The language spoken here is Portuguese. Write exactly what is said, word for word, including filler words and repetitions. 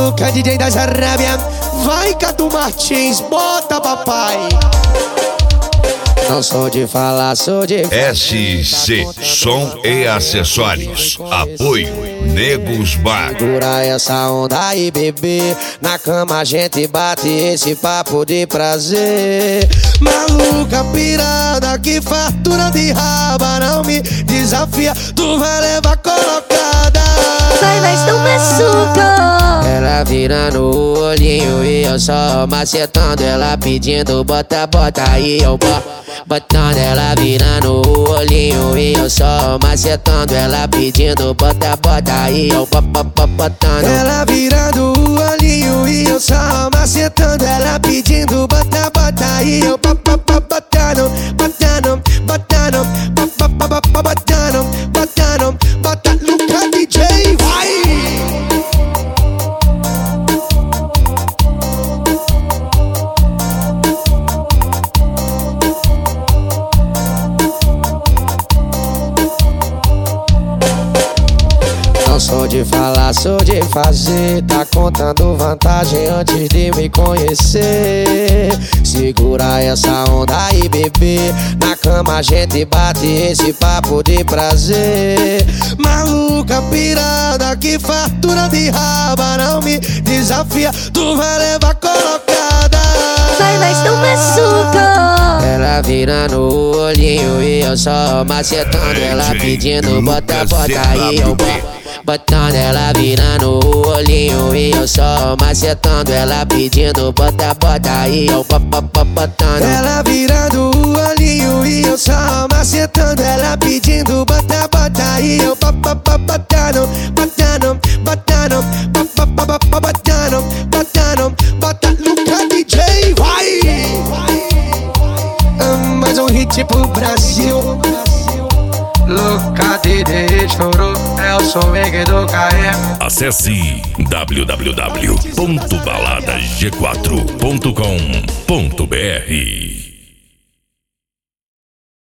Maluca, D J das Arábia. Vai, Cadu Martins, bota papai. Não sou de falar, sou de... S C Som e Acessórios. Apoio Negos Bar. Segura essa onda aí, bebê. Na cama a gente bate esse papo de prazer. Maluca pirada, que fartura de raba. Não me desafia, tu vai levar colocada. Vai, vai, estão machucando. Ela virando o olhinho e eu só macetando. Ela pedindo bota, bota aí, eu boto. Botando ela virando o olhinho e eu só macetando. Ela pedindo bota, bota aí, eu botando. Ela virando o olhinho e eu só macetando. Ela pedindo bota, bota aí, eu botando, botando, botando, botando, botando, botando. Luca D J, vai! Não sou de falar, sou de fazer. Tá contando vantagem antes de me conhecer. Segura essa onda aí, bebê. Na cama a gente bate esse papo de prazer. Maluca pirada, que fartura de raba. Não me desafia, tu vai levar colocada. Vai, vai, estão machucando. Ela virando o olhinho e eu só macetando. Ela pedindo bota, bota aí, eu boto. Botando ela virando o olhinho e eu só macetando. Ela pedindo bota, bota aí, eu botando. Ela virando o olhinho e eu só macetando. Ela pedindo bota, bota aí, eu botando, botando, botando, botando, botando, botando. Luca D J, vai! Mais um hit pro Brasil. Luca D J chorou, é o som do K M. Acesse w w w ponto balada g quatro ponto com ponto b r.